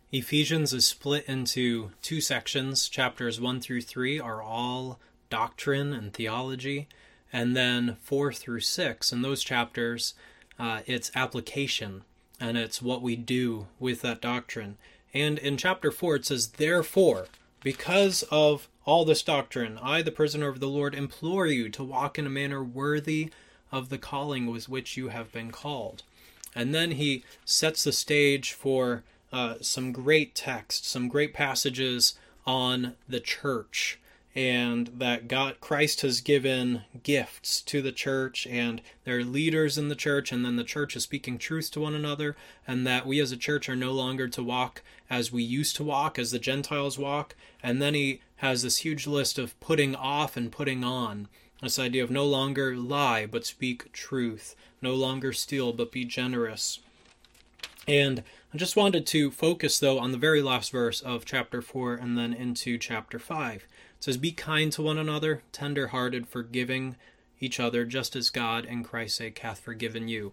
Ephesians is split into two sections. Chapters 1 through 3 are all doctrine and theology, and then 4 through 6, in those chapters, it's application, and it's what we do with that doctrine. And in chapter 4, it says, "Therefore, because of all this doctrine, I, the prisoner of the Lord, implore you to walk in a manner worthy of the calling with which you have been called." And then he sets the stage for some great text, some great passages on the church, and that Christ has given gifts to the church, and there are leaders in the church, and then the church is speaking truth to one another, and that we as a church are no longer to walk as we used to walk, as the Gentiles walk. And then he has this huge list of putting off and putting on, this idea of no longer lie, but speak truth, no longer steal, but be generous. And I just wanted to focus, though, on the very last verse of chapter 4 and then into chapter 5. It says, "Be kind to one another, tender-hearted, forgiving each other, just as God in Christ's sake hath forgiven you."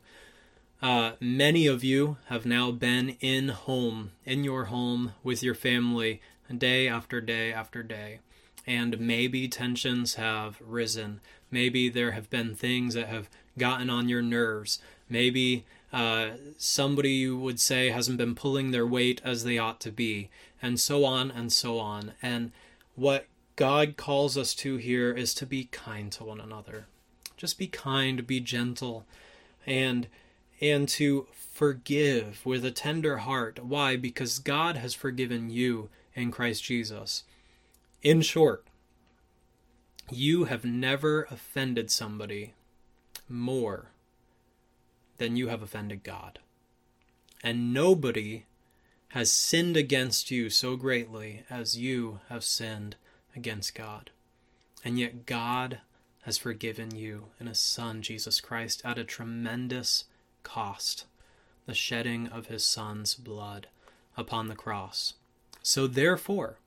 Many of you have now been in your home with your family, day after day after day. And maybe tensions have risen. Maybe there have been things that have gotten on your nerves. Maybe somebody, you would say, hasn't been pulling their weight as they ought to be, and so on and so on. And what God calls us to here is to be kind to one another. Just be kind, be gentle, and to forgive with a tender heart. Why? Because God has forgiven you in Christ Jesus. In short, you have never offended somebody more than you have offended God. And nobody has sinned against you so greatly as you have sinned against God. And yet God has forgiven you in His Son, Jesus Christ, at a tremendous cost, the shedding of His Son's blood upon the cross. So therefore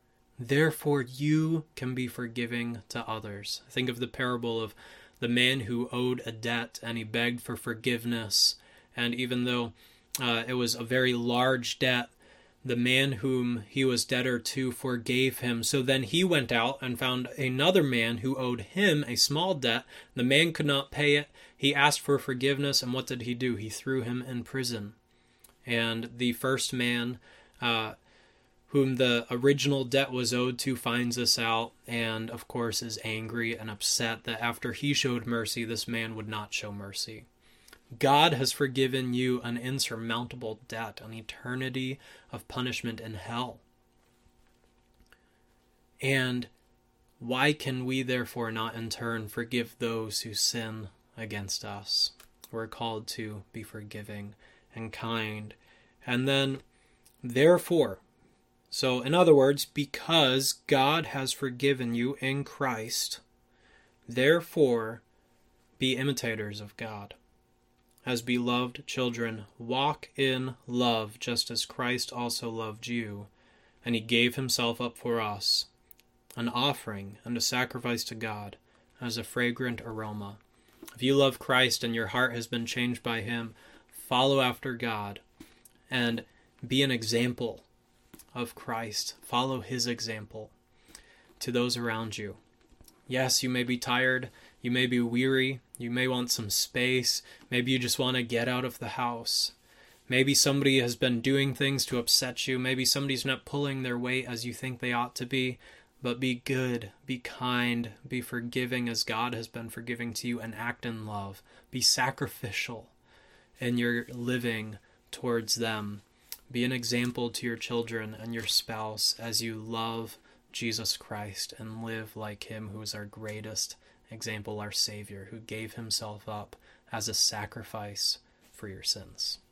you can be forgiving to others. Think of the parable of the man who owed a debt, and he begged for forgiveness. And even though it was a very large debt, the man whom he was debtor to forgave him. So then he went out and found another man who owed him a small debt. The man could not pay it. He asked for forgiveness, and what did he do? He threw him in prison. And the first man, whom the original debt was owed to, finds this out, and of course is angry and upset that after he showed mercy, this man would not show mercy. God has forgiven you an insurmountable debt, an eternity of punishment in hell. And why can we therefore not in turn forgive those who sin against us? We're called to be forgiving and kind. And then, therefore, so in other words, because God has forgiven you in Christ, therefore be imitators of God. As beloved children, walk in love, just as Christ also loved you, and He gave Himself up for us, an offering and a sacrifice to God, as a fragrant aroma. If you love Christ and your heart has been changed by Him, follow after God, and be an example of Christ. Follow His example to those around you. Yes, you may be tired, you may be weary, you may want some space, maybe you just want to get out of the house. Maybe somebody has been doing things to upset you, maybe somebody's not pulling their weight as you think they ought to be, but be good, be kind, be forgiving as God has been forgiving to you, and act in love. Be sacrificial in your living towards them. Be an example to your children and your spouse as you love Jesus Christ and live like Him who is our greatest example, our Savior, who gave Himself up as a sacrifice for your sins.